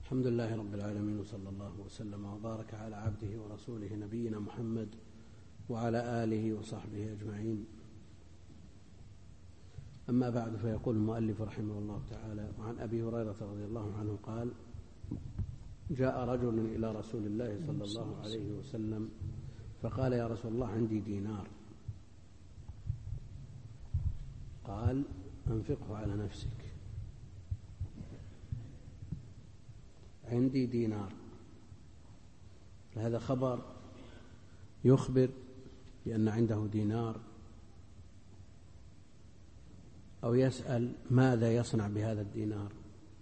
الحمد لله رب العالمين، وصلى الله وسلم وبارك على عبده ورسوله نبينا محمد وعلى آله وصحبه أجمعين. أما بعد، فيقول المؤلف رحمه الله تعالى: وعن أبي هريرة رضي الله عنه قال: جاء رجل إلى رسول الله صلى الله عليه وسلم فقال: يا رسول الله، عندي دينار. قال: أنفقه على نفسك. عندي دينار، هذا خبر يخبر بأن عنده دينار، أو يسأل ماذا يصنع بهذا الدينار.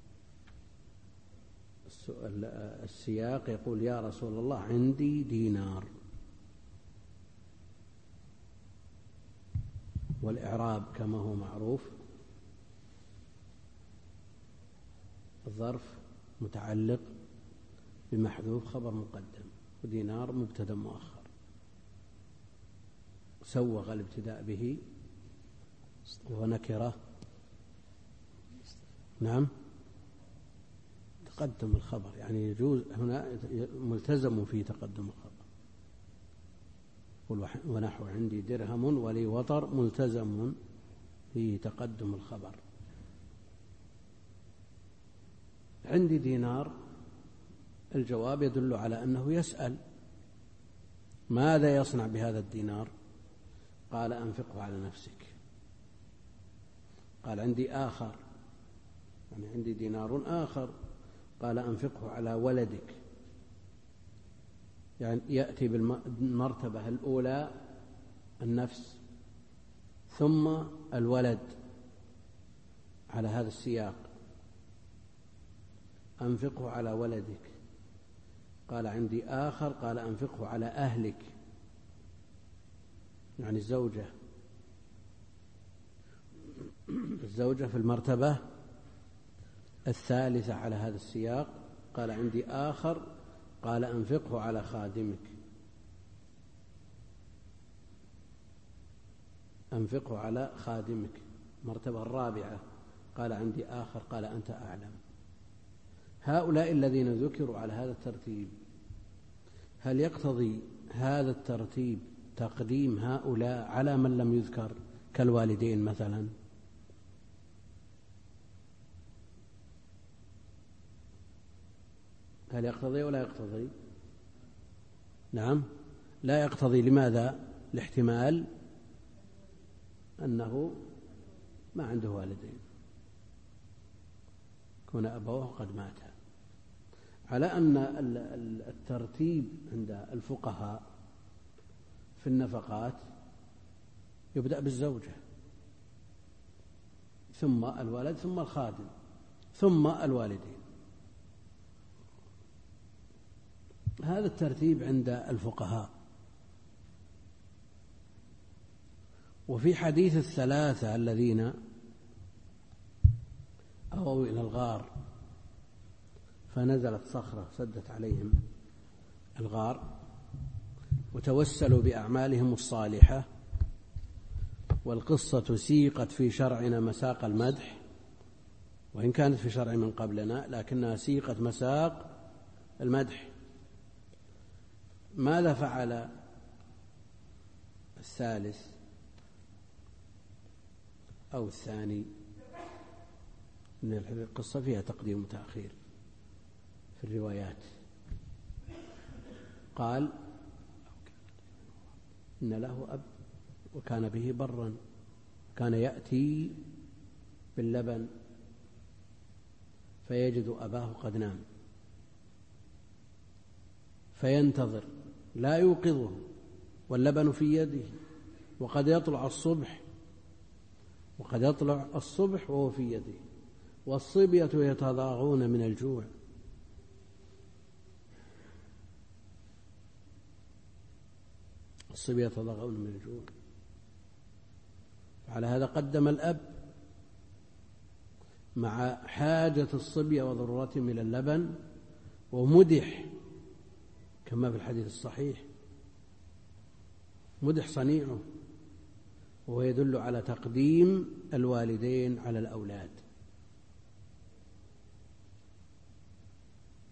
السياق يقول: يا رسول الله، عندي دينار. والإعراب كما هو معروف: الظرف متعلق بمحذوف خبر مقدم، ودينار مبتدأ مؤخر، سوغ الابتداء به ونكرة. نعم، تقدم الخبر، يعني يجوز هنا ملتزم في تقدم الخبر. ونحو عندي درهم ولي وطر، ملتزم في تقدم الخبر. عندي دينار، الجواب يدل على أنه يسأل ماذا يصنع بهذا الدينار. قال: أنفقه على نفسك. قال: عندي آخر، يعني عندي دينار آخر. قال: أنفقه على ولدك. يعني يأتي بالمرتبة الأولى النفس، ثم الولد، على هذا السياق: أنفقه على ولدك. قال: عندي آخر. قال: أنفقه على أهلك، يعني الزوجة في المرتبة الثالثة على هذا السياق. قال: عندي آخر. قال: أنفقه على خادمك. أنفقه على خادمك، المرتبة الرابعة. قال: عندي آخر. قال: أنت أعلم. هؤلاء الذين ذكروا على هذا الترتيب، هل يقتضي هذا الترتيب تقديم هؤلاء على من لم يذكر كالوالدين مثلا؟ هل يقتضي ولا يقتضي؟ نعم، لا يقتضي. لماذا؟ لاحتمال أنه ما عنده والدين، كون أبوه قد ماتا. على أن الترتيب عند الفقهاء في النفقات يبدأ بالزوجة، ثم الولد، ثم الخادم، ثم الوالدين. هذا الترتيب عند الفقهاء. وفي حديث الثلاثة الذين أووا إلى الغار فنزلت صخرة سدت عليهم الغار، وتوسلوا بأعمالهم الصالحة، والقصة سيقت في شرعنا مساق المدح، وإن كانت في شرع من قبلنا لكنها سيقت مساق المدح. ماذا فعل الثالث أو الثاني؟ إن القصة فيها تقديم وتأخير في الروايات. قال: إن له أب وكان به برا، كان يأتي باللبن فيجد أباه قد نام، فينتظر لا يوقظه واللبن في يده، وقد يطلع الصبح وهو في يده، والصبية يتضاغون من الجوع. الصبية يتضاغون من الجوع. على هذا قدم الأب مع حاجة الصبية وضرورتهم إلى اللبن، ومدح كما في الحديث الصحيح، مدح صنيعه، وهو يدل على تقديم الوالدين على الأولاد.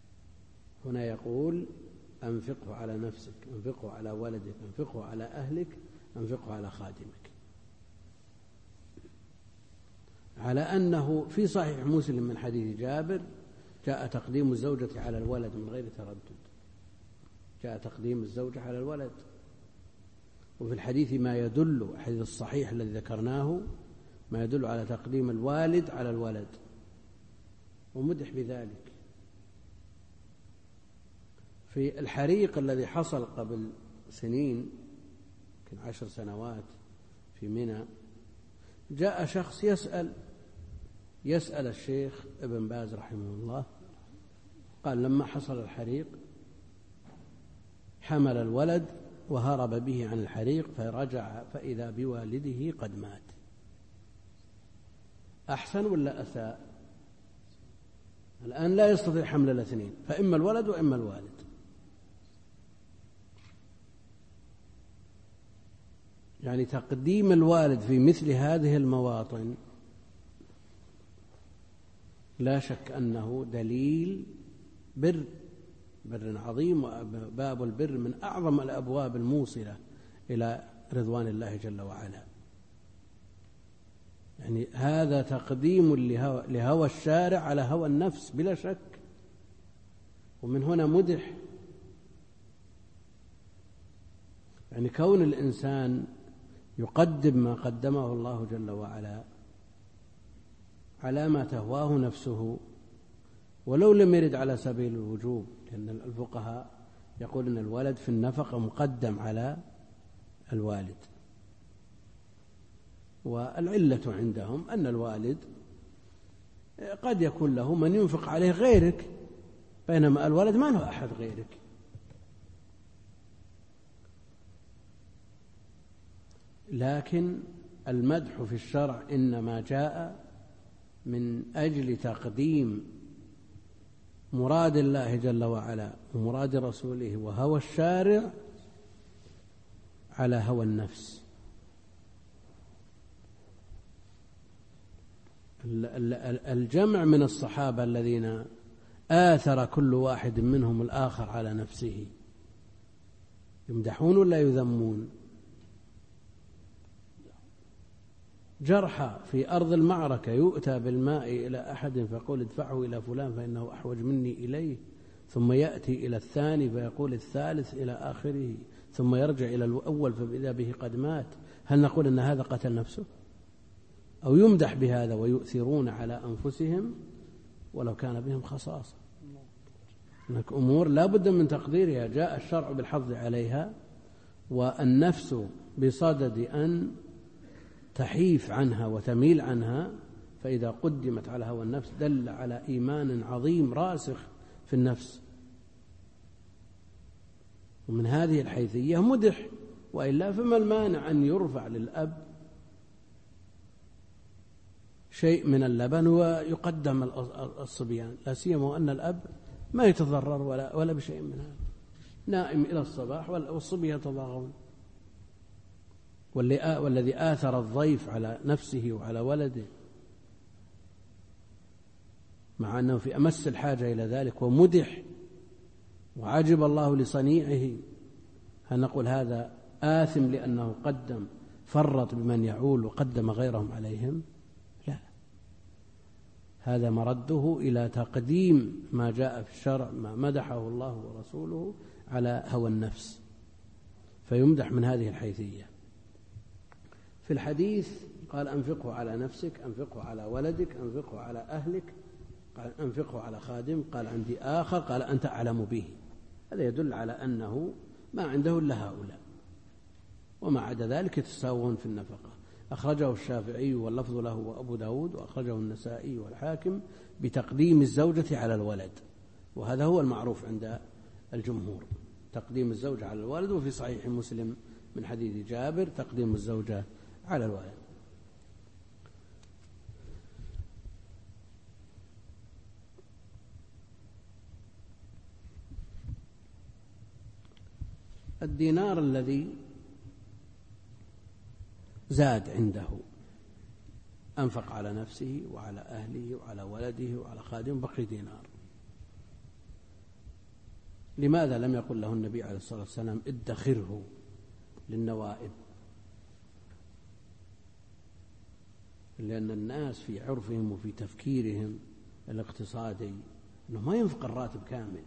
هنا يقول أنفقه على نفسك، أنفقه على ولدك، أنفقه على أهلك، أنفقه على خادمك، على أنه في صحيح مسلم من حديث جابر جاء تقديم الزوجة على الولد من غير تردد، جاء تقديم الزوجة على الولد. وفي الحديث ما يدل، الحديث الصحيح الذي ذكرناه، ما يدل على تقديم الوالد على الولد، ومدح بذلك. في الحريق الذي حصل قبل سنين، يمكن 10 سنوات، في منى، جاء شخص يسأل الشيخ ابن باز رحمه الله، قال لما حصل الحريق حمل الولد وهرب به عن الحريق، فرجع فإذا بوالده قد مات. أحسن ولا أساء؟ الآن لا يستطيع حمل الاثنين، فإما الولد وإما الوالد. يعني تقديم الوالد في مثل هذه المواطن لا شك أنه دليل بر عظيم، وباب البر من أعظم الأبواب الموصلة إلى رضوان الله جل وعلا. يعني هذا تقديم لهوى الشارع على هوى النفس بلا شك. ومن هنا مدح، يعني كون الإنسان يقدم ما قدمه الله جل وعلا على ما تهواه نفسه، ولو لم يرد على سبيل الوجوب، لأن الفقهاء يقول أن الولد في النفقة مقدم على الوالد، والعلة عندهم أن الوالد قد يكون له من ينفق عليه غيرك، بينما الولد ما له أحد غيرك. لكن المدح في الشرع إنما جاء من أجل تقديم مراد الله جل وعلا ومراد رسوله وهوى الشارع على هوى النفس. الجمع من الصحابة الذين آثر كل واحد منهم الآخر على نفسه يمدحون ولا يذمون؟ جرحى في أرض المعركة يؤتى بالماء إلى أحد فيقول ادفعه إلى فلان فإنه أحوج مني إليه، ثم يأتي إلى الثاني فيقول الثالث إلى آخره، ثم يرجع إلى الأول فإذا به قد مات. هل نقول أن هذا قتل نفسه؟ أو يمدح بهذا ويؤثرون على أنفسهم ولو كان بهم خصاصة؟ هناك أمور لا بد من تقديرها، جاء الشرع بالحظ عليها، والنفس بصدد أن تحيف عنها وتميل عنها، فإذا قدمت على هوى النفس دل على إيمان عظيم راسخ في النفس. ومن هذه الحيثية مدح، وإلا فما المانع أن يرفع للأب شيء من اللبن ويقدم الصبيان، لا سيما أن الأب ما يتضرر ولا بشيء من هذا، نائم إلى الصباح والصبي يتضاغون. والذي آثر الضيف على نفسه وعلى ولده مع أنه في أمس الحاجة إلى ذلك ومدح وعجب الله لصنيعه، هل نقول هذا آثم لأنه قدم فرط بمن يعول وقدم غيرهم عليهم؟ لا، هذا مرده إلى تقديم ما جاء في الشرع، ما مدحه الله ورسوله على هوى النفس، فيمدح من هذه الحيثية. في الحديث قال أنفقه على نفسك، أنفقه على ولدك، أنفقه على أهلك، قال أنفقه على خادم، قال عندي آخر، قال أنت أعلم به. هذا يدل على أنه ما عنده إلا هؤلاء، وما عدا ذلك يتساوون في النفقة. أخرجه الشافعي واللفظ له وأبو داود، وأخرجه النسائي والحاكم بتقديم الزوجة على الولد، وهذا هو المعروف عند الجمهور، تقديم الزوجة على الولد. وفي صحيح مسلم من حديث جابر تقديم الزوجة على الولد. الدينار الذي زاد عنده أنفق على نفسه وعلى أهله وعلى ولده وعلى خادمه، بقي دينار. لماذا لم يقل له النبي عليه الصلاة والسلام ادخره للنوائب؟ لأن الناس في عرفهم وفي تفكيرهم الاقتصادي أنه ما ينفق الراتب كامل،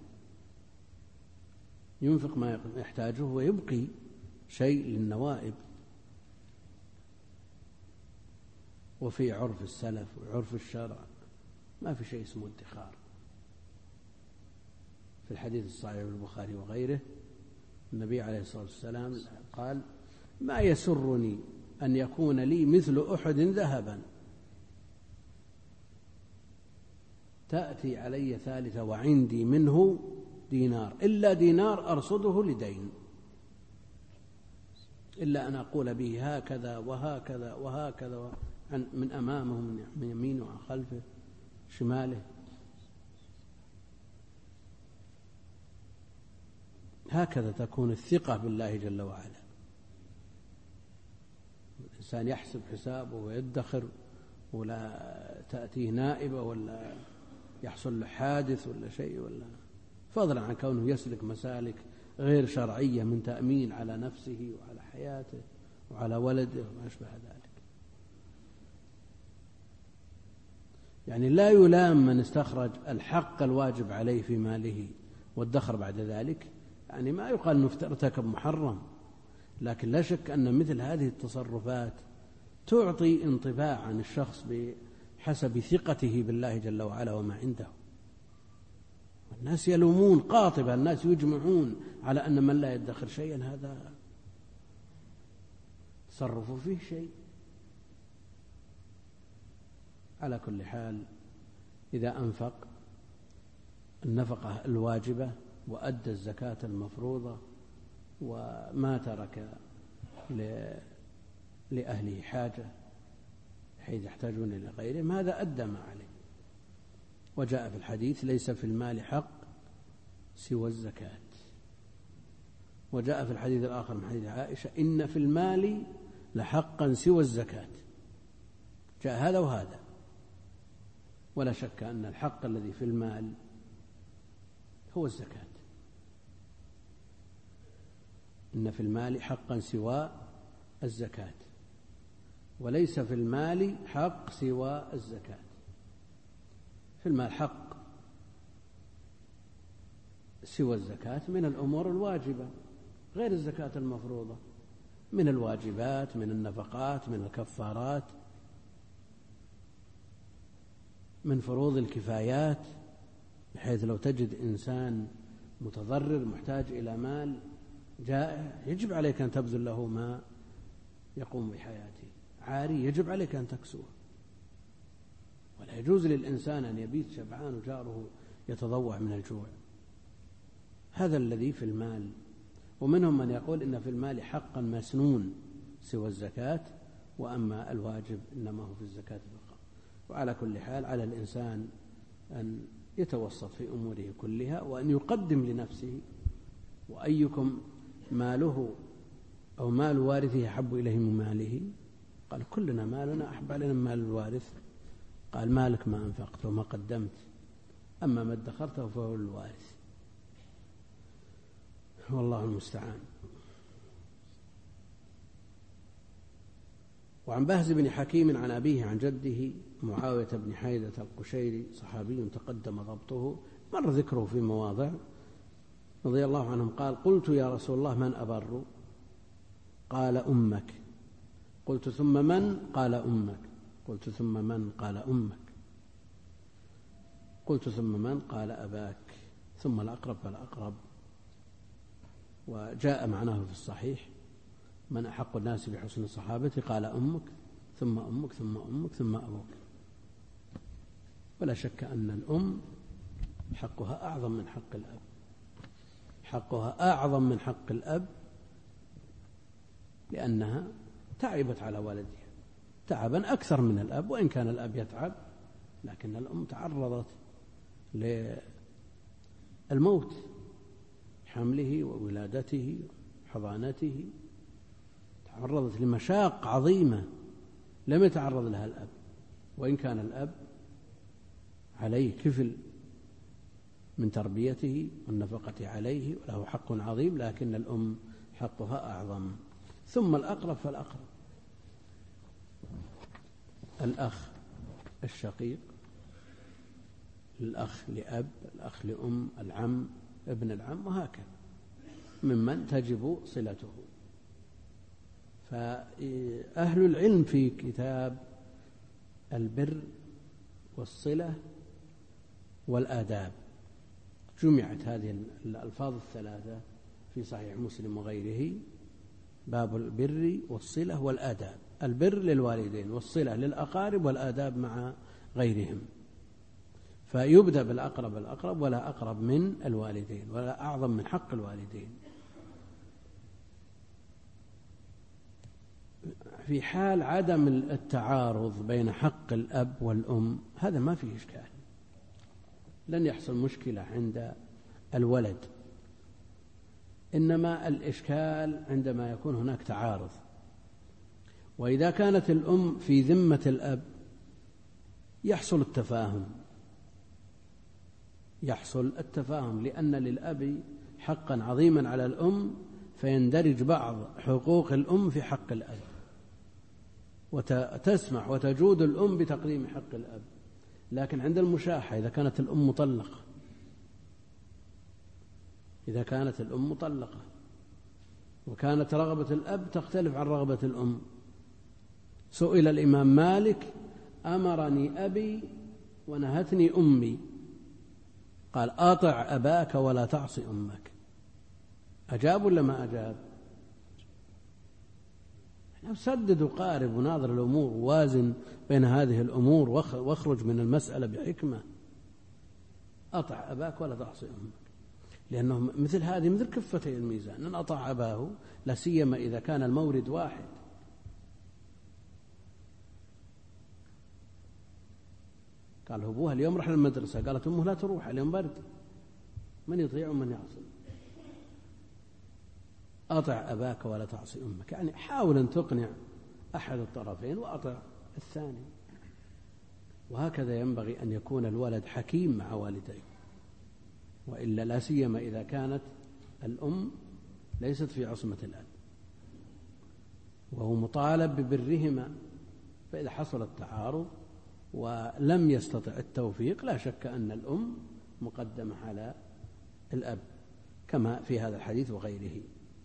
ينفق ما يحتاجه ويبقي شيء للنوائب. وفي عرف السلف وعرف الشرع ما في شيء اسمه ادخار. في الحديث الصحيح في البخاري وغيره النبي عليه الصلاة والسلام قال: ما يسرني أن يكون لي مثل أحد ذهبا تأتي علي ثالثة وعندي منه دينار، إلا دينار أرصده لدين، إلا أن أقول به هكذا وهكذا وهكذا من أمامه من يمينه وعن خلفه شماله. هكذا تكون الثقة بالله جل وعلا. الإنسان يحسب حسابه ويدخر، ولا تأتيه نائبة ولا يحصل له حادث ولا شيء، ولا فضلا عن كونه يسلك مسالك غير شرعية من تأمين على نفسه وعلى حياته وعلى ولده وما أشبه ذلك. يعني لا يلام من استخرج الحق الواجب عليه في ماله وادخر بعد ذلك، يعني ما يقال أنه ارتكب محرم، لكن لا شك أن مثل هذه التصرفات تعطي انطباع عن الشخص بحسب ثقته بالله جل وعلا وما عنده. الناس يلومون قاطبة، الناس يجمعون على أن من لا يدخر شيئا هذا تصرف فيه شيء. على كل حال، إذا أنفق النفقة الواجبة وأدى الزكاة المفروضة وما ترك لأهله حاجة حيث يحتاجون إلى غيرهم، هذا أدى ما عليه. وجاء في الحديث: ليس في المال حق سوى الزكاة. وجاء في الحديث الآخر من حديث عائشة: إن في المال لحقا سوى الزكاة. جاء هذا وهذا، ولا شك أن الحق الذي في المال هو الزكاة. إن في المال حقا سوى الزكاة، وليس في المال حق سوى الزكاة. في المال حق سوى الزكاة من الأمور الواجبة غير الزكاة المفروضة، من الواجبات، من النفقات، من الكفارات، من فروض الكفايات، بحيث لو تجد إنسان متضرر محتاج إلى مال جائع يجب عليك أن تبذل له ما يقوم بحياته. عاري يجب عليك أن تكسوه، ولا يجوز للإنسان أن يبيت شبعان وجاره يتضوع من الجوع. هذا الذي في المال. ومنهم من يقول إن في المال حقا مسنون سوى الزكاة، وأما الواجب إنما هو في الزكاة فقط. وعلى كل حال على الإنسان أن يتوسط في أموره كلها، وأن يقدم لنفسه. وأيكم ماله أو مال وارثه أحب إليه من ماله؟ قال: كلنا مالنا أحب علينا من مال الوارث. قال: مالك ما أنفقت وما قدمت، أما ما ادخرته فهو الوارث. والله المستعان. وعن بهز بن حكيم عن أبيه عن جده معاوية بن حيدة القشيري صحابي تقدم ضبطه، مر ذكره في مواضع، رضي الله عنهم، قال: قلت يا رسول الله: من أبر؟ قال: أمك. قلت: ثم من؟ قال: أمك. قلت: ثم من؟ قال: أمك. قلت: ثم من؟ قال: أباك. ثم الأقرب فالأقرب. وجاء معناه في الصحيح: من أحق الناس بحسن الصحابة؟ قال: أمك، ثم أمك، ثم أمك، ثم أبوك. ولا شك أن الأم حقها أعظم من حق الأب، حقها أعظم من حق الأب، لأنها تعبت على ولدها تعبا أكثر من الأب، وإن كان الأب يتعب لكن الأم تعرضت للموت، حمله وولادته وحضانته، تعرضت لمشاق عظيمة لم يتعرض لها الأب، وإن كان الأب عليه كفل من تربيته والنفقة عليه، وله حق عظيم، لكن الأم حقها أعظم. ثم الأقرب فالأقرب، الأخ الشقيق، الأخ لأب، الأخ لأم، العم، ابن العم، وهكذا ممن تجب صلته. فأهل العلم في كتاب البر والصلة والآداب جمعت هذه الألفاظ الثلاثة في صحيح مسلم وغيره، باب البر والصلة والآداب. البر للوالدين، والصلة للأقارب، والآداب مع غيرهم. فيبدأ بالأقرب الأقرب، ولا أقرب من الوالدين، ولا أعظم من حق الوالدين. في حال عدم التعارض بين حق الأب والأم هذا ما فيه إشكال، لن يحصل مشكلة عند الولد، إنما الإشكال عندما يكون هناك تعارض. وإذا كانت الأم في ذمة الأب يحصل التفاهم، لأن للأب حقا عظيما على الأم، فيندرج بعض حقوق الأم في حق الأب، وتسمح وتجود الأم بتقديم حق الأب. لكن عند المشاحة إذا كانت الأم مطلقة وكانت رغبة الأب تختلف عن رغبة الأم، سئل الإمام مالك: أمرني أبي ونهتني أمي، قال: أطع أباك ولا تعصي أمك. أجاب ولا ما أجاب؟ سدد وقارب وناظر الأمور، ووازن بين هذه الأمور، واخرج من المسألة بحكمة. أطع أباك ولا تعصي أمك، لأنه مثل هذه مثل كفتي الميزان، أن أطاع أباه، لا سيما إذا كان المورد واحد. قال أبوها: اليوم رح للمدرسة. قالت أمه: لا تروح، اليوم برد. من يطيع ومن يعصي؟ أطع أباك ولا تعصي أمك، يعني حاول أن تقنع أحد الطرفين وأطع الثاني. وهكذا ينبغي أن يكون الولد حكيم مع والديه، وإلا لا سيما إذا كانت الأم ليست في عصمة الأب وهو مطالب ببرهما. فإذا حصل التعارض ولم يستطع التوفيق، لا شك أن الأم مقدمة على الأب، كما في هذا الحديث وغيره.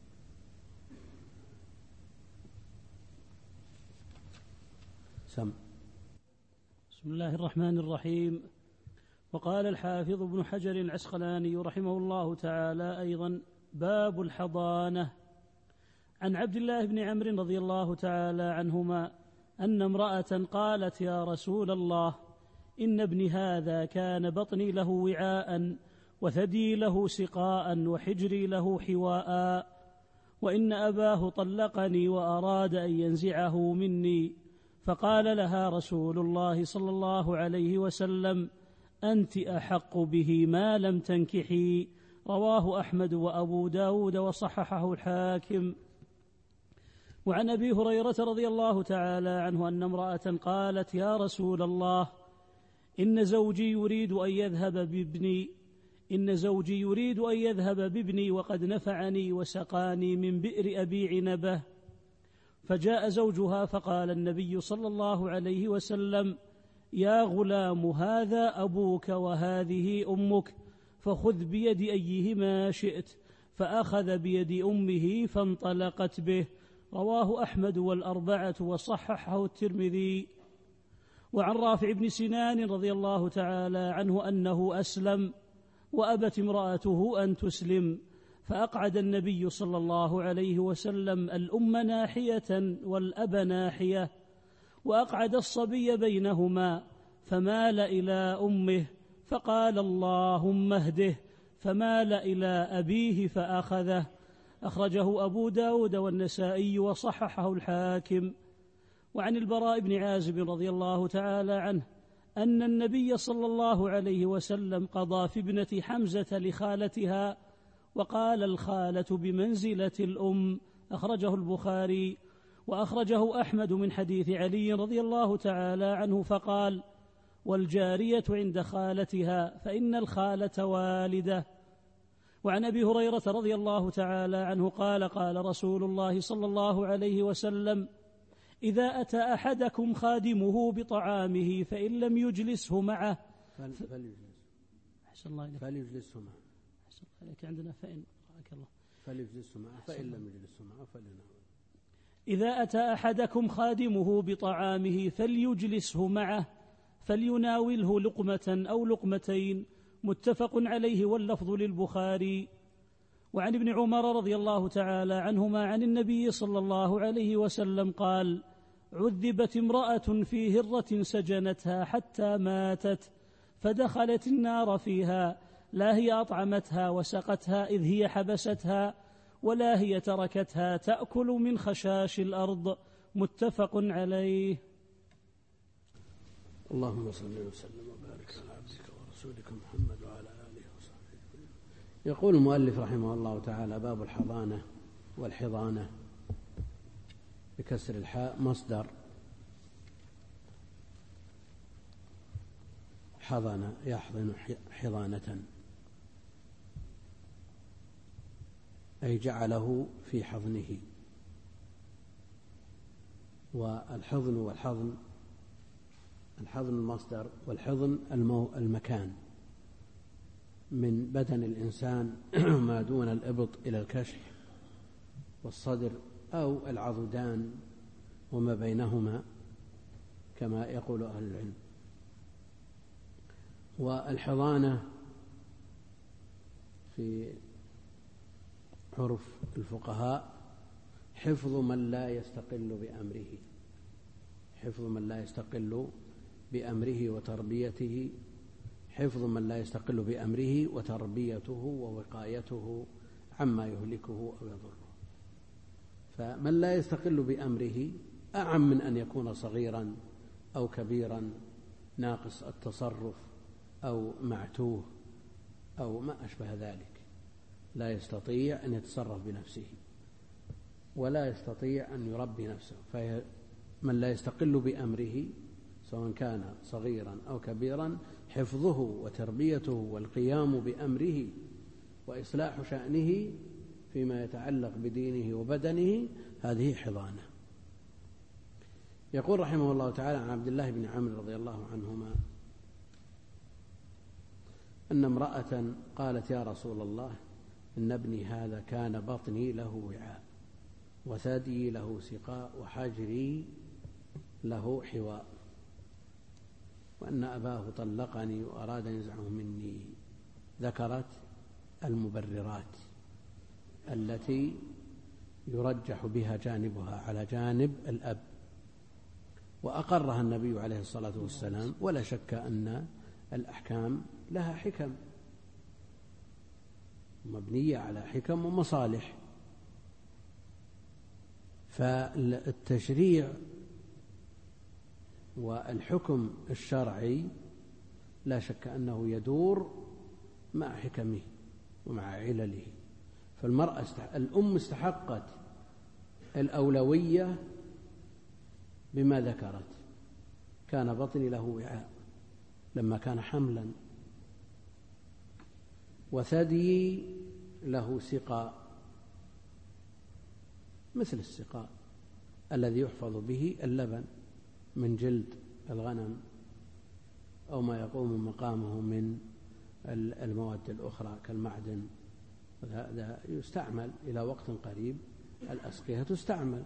بسم الله الرحمن الرحيم. وقال الحافظ ابن حجر العسقلاني رحمه الله تعالى أيضا: باب الحضانة. عن عبد الله بن عمرو رضي الله تعالى عنهما أن امرأة قالت: يا رسول الله، إن ابني هذا كان بطني له وعاء، وثدي له سقاء، وحجري له حواء، وإن أباه طلقني وأراد أن ينزعه مني. فقال لها رسول الله صلى الله عليه وسلم: أنت أحق به ما لم تنكحي. رواه أحمد وأبو داود وصححه الحاكم. وعن أبي هريرة رضي الله تعالى عنه أن امرأة قالت: يا رسول الله، إن زوجي يريد أن يذهب بابني وقد نفعني وسقاني من بئر أبي عنبة. فجاء زوجها فقال النبي صلى الله عليه وسلم: يا غلام، هذا أبوك وهذه أمك، فخذ بيد أيهما شئت. فأخذ بيد أمه فانطلقت به. رواه أحمد والأربعة وصححه الترمذي. وعن رافع بن سنان رضي الله تعالى عنه أنه أسلم، وأبت امرأته أن تسلم، فأقعد النبي صلى الله عليه وسلم الأم ناحية والأب ناحية، وأقعد الصبي بينهما، فمال إلى أمه فقال: اللهم اهده، فمال إلى أبيه فأخذه. أخرجه أبو داود والنسائي وصححه الحاكم. وعن البراء بن عازب رضي الله تعالى عنه أن النبي صلى الله عليه وسلم قضى في ابنة حمزة لخالتها، وقال: الخالة بمنزلة الأم. أخرجه البخاري. وأخرجه أحمد من حديث علي رضي الله تعالى عنه فقال: والجارية عند خالتها، فإن الخالة والدة. وعن أبي هريرة رضي الله تعالى عنه قال: قال رسول الله صلى الله عليه وسلم: إذا أتى أحدكم خادمه بطعامه فإن لم يجلسه معه أحسن الله إليك، فليجلسه معه، أحسن الله إليك، عندنا فإن رحمك الله، فليجلسه معه، فإن لم يجلسه معه فلينام. إذا أتى أحدكم خادمه بطعامه فليجلسه معه، فليناوله لقمة أو لقمتين، متفق عليه واللفظ للبخاري. وعن ابن عمر رضي الله تعالى عنهما عن النبي صلى الله عليه وسلم قال: عذبت امرأة في هرة سجنتها حتى ماتت، فدخلت النار فيها، لا هي أطعمتها وسقتها إذ هي حبستها، ولا هي تركتها تأكل من خشاش الأرض، متفق عليه. اللهم صل وسلم وبارك على عبدك ورسولك محمد وعلى آله وصحبه. يقول المؤلف رحمه الله تعالى: باب الحضانة والحضانة بكسر الحاء مصدر حضن يحضن حضانة، أي جعله في حضنه. والحضن والحضن، الحضن المصدر، والحضن المكان من بدن الإنسان ما دون الإبط إلى الكشح والصدر أو العضدان وما بينهما كما يقول أهل العلم. والحضانة في عرف الفقهاء حفظ من لا يستقل بأمره، حفظ من لا يستقل بأمره وتربيته، حفظ من لا يستقل بأمره وتربيته ووقايته عما يهلكه أو يضره. فمن لا يستقل بأمره أعم من أن يكون صغيرا أو كبيرا ناقص التصرف أو معتوه أو ما أشبه ذلك، لا يستطيع أن يتصرف بنفسه ولا يستطيع أن يربي نفسه. فمن لا يستقل بأمره سواء كان صغيرا أو كبيرا حفظه وتربيته والقيام بأمره وإصلاح شأنه فيما يتعلق بدينه وبدنه، هذه حضانة. يقول رحمه الله تعالى عن عبد الله بن عمرو رضي الله عنهما أن امرأة قالت: يا رسول الله، إن ابني هذا كان بطني له وعاء وثدي له سقاء وحجري له حواء، وأن أباه طلقني وأراد أن ينزعه مني. ذكرت المبررات التي يرجح بها جانبها على جانب الأب، وأقرها النبي عليه الصلاة والسلام. ولا شك أن الأحكام لها حكم مبنية على حكم ومصالح، فالتشريع والحكم الشرعي لا شك أنه يدور مع حكمه ومع علله. فالمرأة الأم استحقت الأولوية بما ذكرت: كان بطني له وعاء لما كان حملا، وثدي له سقاء مثل السقاء الذي يحفظ به اللبن من جلد الغنم أو ما يقوم مقامه من المواد الأخرى كالمعدن. هذا يستعمل إلى وقت قريب، الأسقية تستعمل.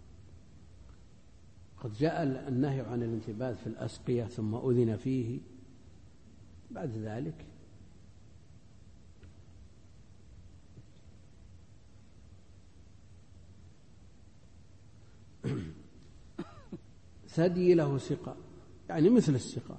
قد جاء النهي عن الانتباذ في الأسقية ثم أذن فيه بعد ذلك. ثدي له سقاء يعني مثل السقاء،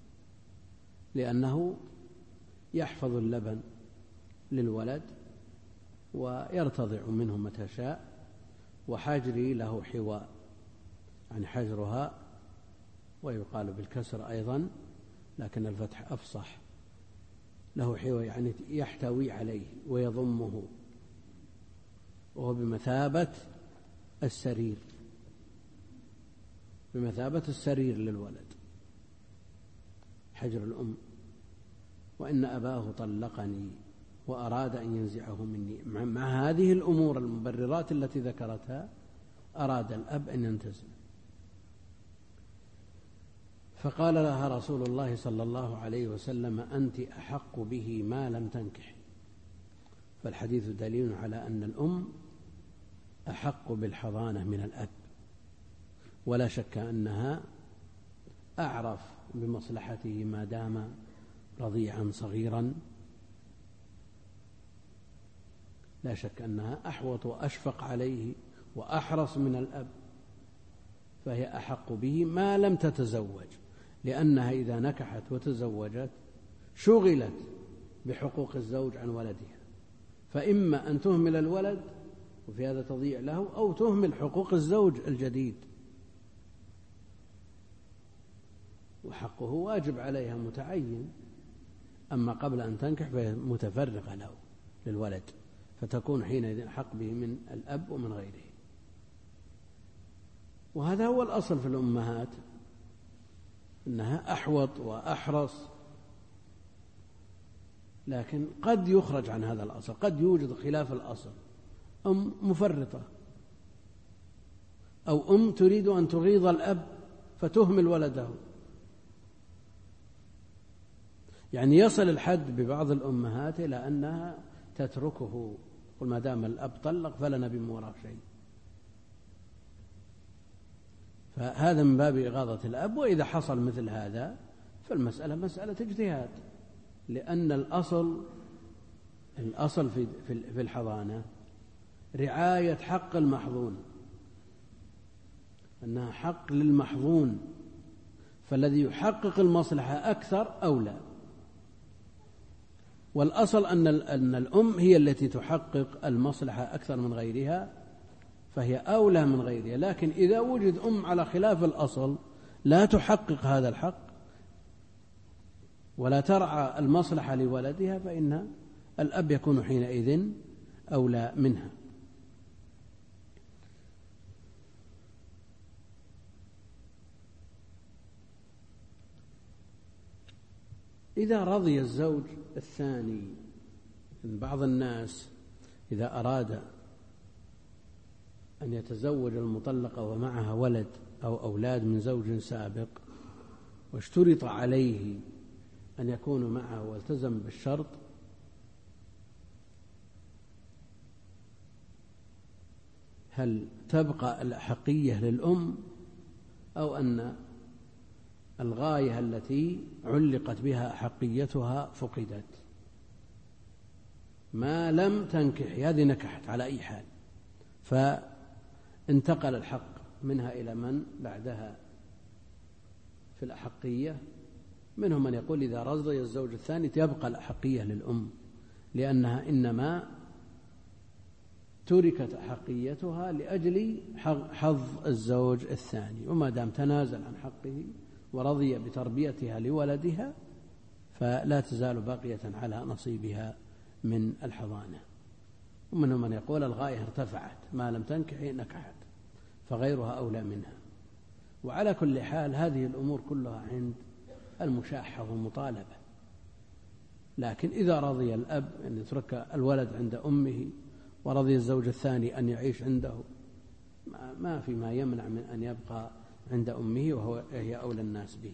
لأنه يحفظ اللبن للولد ويرتضع منه متى شاء. وحجري له حواء يعني حجرها، ويقال بالكسر أيضا لكن الفتح أفصح. له حواء يعني يحتوي عليه ويضمه، وهو بمثابة السرير، بمثابة السرير للولد. حجر الأم، وإن أباه طلقني وأراد أن ينزعه مني. مع هذه الأمور المبررات التي ذكرتها أراد الأب أن ينتزع. فقال لها رسول الله صلى الله عليه وسلم: أنت أحق به ما لم تنكحي. فالحديث دليل على أن الأم أحق بالحضانة من الأب، ولا شك أنها أعرف بمصلحته ما دام رضيعا صغيرا، لا شك أنها أحوط وأشفق عليه وأحرص من الأب، فهي أحق به ما لم تتزوج، لأنها إذا نكحت وتزوجت شغلت بحقوق الزوج عن ولدها، فإما أن تهمل الولد وفي هذا تضيع له، أو تهمل حقوق الزوج الجديد، وحقه واجب عليها متعين. أما قبل أن تنكح فهي متفرغة له للولد، فتكون حينئذ أحق به من الأب ومن غيره. وهذا هو الأصل في الأمهات، أنها أحوط وأحرص، لكن قد يخرج عن هذا الأصل، قد يوجد خلاف الأصل، أم مفرطة، أو أم تريد أن تغيظ الأب فتهمل ولده. يعني يصل الحد ببعض الأمهات إلى أنها تتركه، قل ما دام الأب طلق فلنا بموراه شيء. فهذا من باب إغاظة الأب. وإذا حصل مثل هذا فالمسألة مسألة اجتهاد، لأن الأصل في الحضانة رعاية حق المحظون، أنها حق للمحظون، فالذي يحقق المصلحة أكثر أولى. والأصل أن الأم هي التي تحقق المصلحة أكثر من غيرها، فهي أولى من غيرها. لكن إذا وجد أم على خلاف الأصل لا تحقق هذا الحق ولا ترعى المصلحة لولدها، فإن الأب يكون حينئذ أولى منها. إذا رضي الزوج الثاني، بعض الناس إذا أراد أن يتزوج المطلقة ومعها ولد أو أولاد من زوج سابق، واشترط عليه أن يكون معه والتزم بالشرط، هل تبقى الأحقية للأم، أو أن الغاية التي علقت بها أحقيتها فقدت؟ ما لم تنكح، هذه نكحت على أي حال، فانتقل الحق منها إلى من بعدها في الأحقية. منهم من يقول إذا رضي الزوج الثاني تبقى الأحقية للأم، لأنها إنما تركت أحقيتها لأجل حظ الزوج الثاني، وما دام تنازل عن حقه ورضي بتربيتها لولدها فلا تزال باقية على نصيبها من الحضانة. ومنهم من يقول الغاية ارتفعت، ما لم تنكح نكحت، فغيرها أولى منها. وعلى كل حال هذه الأمور كلها عند المشاحة والمطالبة. لكن إذا رضي الأب أن يترك الولد عند أمه ورضي الزوج الثاني أن يعيش عنده، ما في ما يمنع من أن يبقى عند أمه وهي أولى الناس به.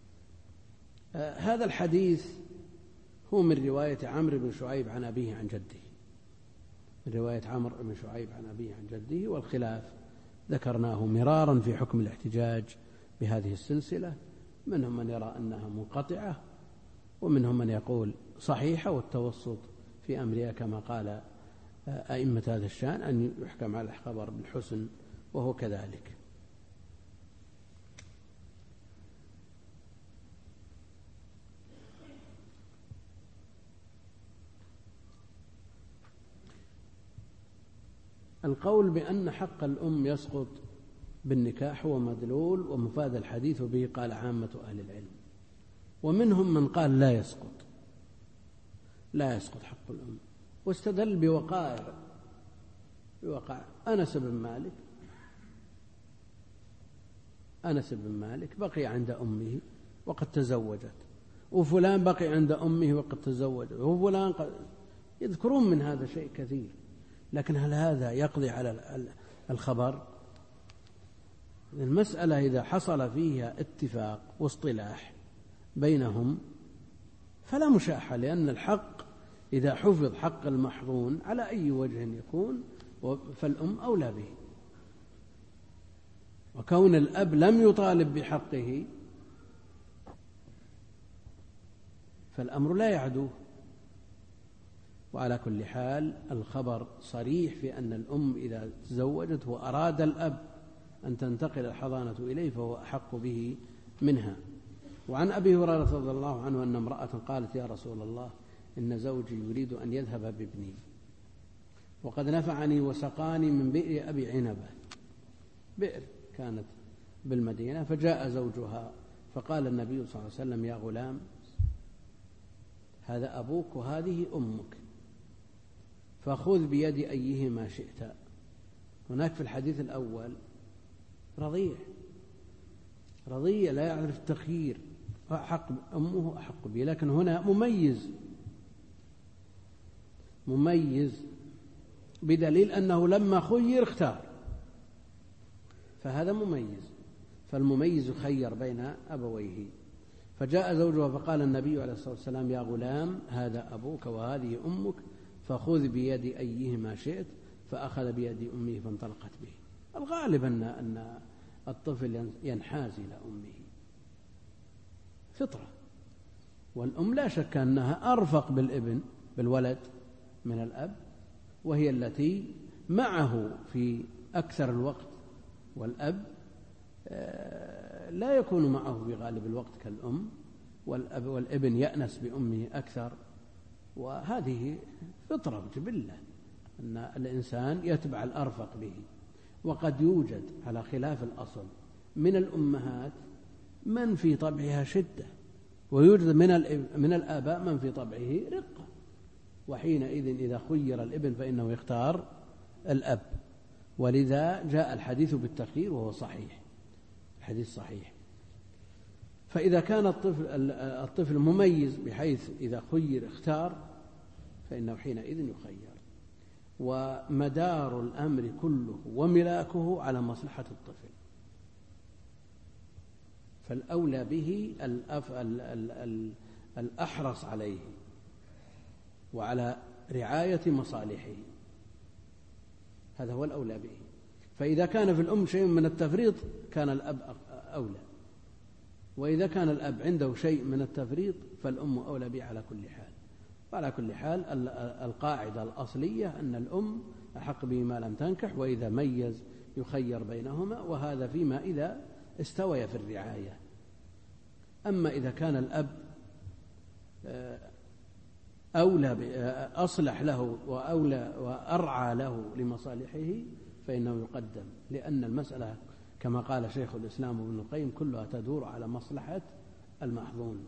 هذا الحديث هو من رواية عمرو بن شعيب عن أبيه عن جده، من رواية عمرو بن شعيب عن أبيه عن جده. والخلاف ذكرناه مرارا في حكم الاحتجاج بهذه السلسلة، منهم من يرى أنها منقطعة، ومنهم من يقول صحيحة، والتوسط في أمرها كما قال أئمة هذا الشأن أن يحكم على الخبر بالحسن، وهو كذلك. القول بأن حق الأم يسقط بالنكاح هو مدلول ومفاد الحديث به قال عامة أهل العلم، ومنهم من قال لا يسقط حق الأم، واستدل بوقائع أنس بن مالك بقي عند أمه وقد تزوجت، وفلان بقي عند أمه وقد تزوج، وفلان يذكرون من هذا شيء كثير. لكن هل هذا يقضي على الخبر؟ المسألة إذا حصل فيها اتفاق واصطلاح بينهم فلا مشاحة، لأن الحق إذا حفظ حق المحظون على أي وجه يكون فالأم أولى به، وكون الأب لم يطالب بحقه فالأمر لا يعدوه. وعلى كل حال الخبر صريح في أن الأم إذا تزوجت وأراد الأب أن تنتقل الحضانة إليه فهو أحق به منها. وعن أبي هريرة رضي الله عنه أن امرأة قالت: يا رسول الله، إن زوجي يريد أن يذهب بابني وقد نفعني وسقاني من بئر أبي عنبة، بئر كانت بالمدينة. فجاء زوجها فقال النبي صلى الله عليه وسلم: يا غلام، هذا أبوك وهذه أمك، فخذ بيد أيهما شئت. هناك في الحديث الأول رضيع لا يعرف التخيير، أحق أمه أحق به، لكن هنا مميز بدليل أنه لما خير اختار، فهذا مميز، فالمميز خير بين أبويه. فجاء زوجها فقال النبي عليه الصلاة والسلام: يا غلام، هذا أبوك وهذه أمك، فخذ بيد أيهما شئت. فأخذ بيد أمه فانطلقت به. الغالب أن الطفل ينحاز إلى أمه فطرة، والأم لا شك أنها أرفق بالولد من الأب، وهي التي معه في أكثر الوقت، والأب لا يكون معه بغالب الوقت كالأم، والابن يأنس بأمه أكثر. وهذه فطرة جبلة أن الإنسان يتبع الأرفق به. وقد يوجد على خلاف الأصل من الأمهات من في طبعها شدة، ويوجد من الآباء من في طبعه رقة، وحينئذ إذا خير الابن فإنه يختار الأب. ولذا جاء الحديث بالتخيير وهو صحيح، الحديث صحيح. فإذا كان الطفل مميز بحيث إذا خير اختار فإنه حينئذ يخير. ومدار الأمر كله وملاكه على مصلحة الطفل، فالأولى به الأحرص عليه وعلى رعاية مصالحه، هذا هو الأولى به. فإذا كان في الأم شيء من التفريط كان الأب أولى، وإذا كان الأب عنده شيء من التفريط فالأم أولى به على كل حال. وعلى كل حال القاعدة الأصلية أن الأم أحق به ما لم تنكح، وإذا ميز يخير بينهما، وهذا فيما إذا استوي في الرعاية. أما إذا كان الأب أولى أصلح له وأولى وأرعى له لمصالحه فإنه يقدم، لأن المسألة كما قال شيخ الإسلام ابن القيم كلها تدور على مصلحة المحظون.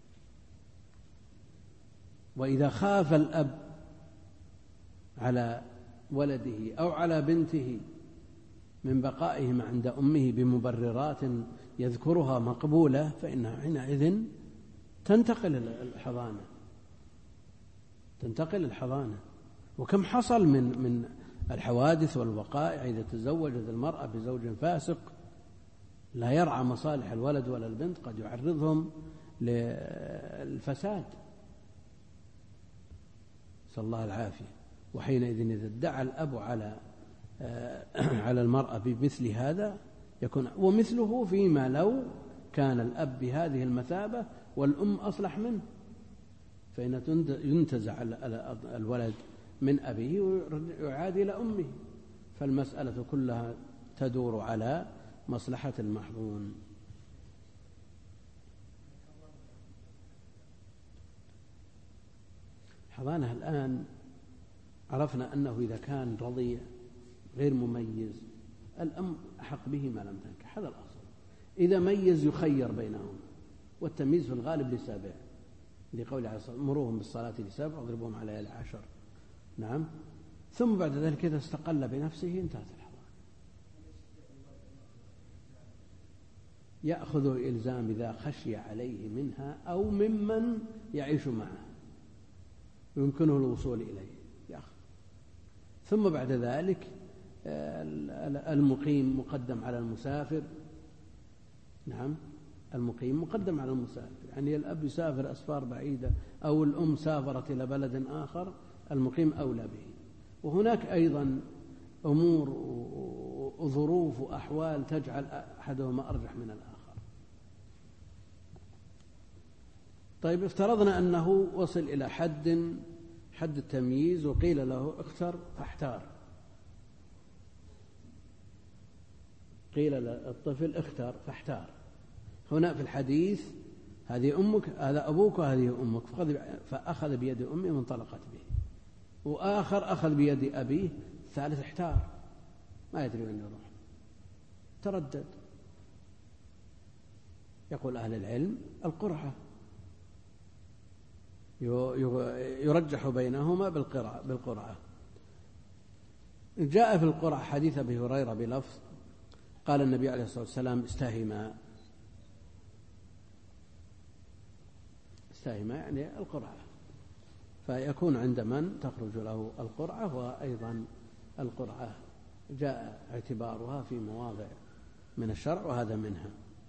وإذا خاف الأب على ولده أو على بنته من بقائهم عند أمه بمبررات يذكرها مقبولة فإنها حينئذ تنتقل الحضانة. وكم حصل من الحوادث والوقائع إذا تزوجت المرأة بزوج فاسق لا يرعى مصالح الولد ولا البنت قد يعرضهم للفساد، نسأل الله العافية. وحينئذ إذا ادعى الأب على المرأة بمثل هذا يكون، ومثله فيما لو كان الأب بهذه المثابة والأم أصلح منه، فإن ينتزع الولد من أبيه ويعاد إلى أمه. فالمسألة كلها تدور على مصلحة المحظون. حضانة الآن عرفنا أنه إذا كان رضيع غير مميز الأم أحق به ما لم تنكح، هذا الأصل. إذا ميز يخير بينهم، والتمييز في الغالب لسابع، لقول عليه الصلاة والسلام: مروهم بالصلاة لسابع واضربوهم على 10. نعم. ثم بعد ذلك إذا استقل بنفسه انتهت الحضانة. يأخذ إلزام إذا خشي عليه منها أو ممن يعيش معه يمكنه الوصول إليه يأخذ. ثم بعد ذلك المقيم مقدم على المسافر. نعم، المقيم مقدم على المسافر، يعني الأب يسافر أسفار بعيدة أو الأم سافرت إلى بلد آخر، المقيم أولى به. وهناك أيضا أمور وظروف وأحوال تجعل أحدهما أرجح من الآخر. طيب، افترضنا أنه وصل إلى حد التمييز وقيل له اختر فاحتار، قيل للطفل اختر فاحتار. هنا في الحديث هذه أمك، هذا أبوك وهذه أمك، فأخذ بيد أمه وانطلقت به، وآخر أخذ بيد أبيه، الثالث احتار ما يدري وين يروح، تردد. يقول أهل العلم القرعة يرجح بينهما بالقرعة. جاء في القرعة حديث أبي هريرة بلفظ قال النبي عليه الصلاة والسلام استهما يعني القرعة، فيكون عند من تخرج له القرعة. وأيضا القرعة جاء اعتبارها في مواضع من الشرع وهذا منها.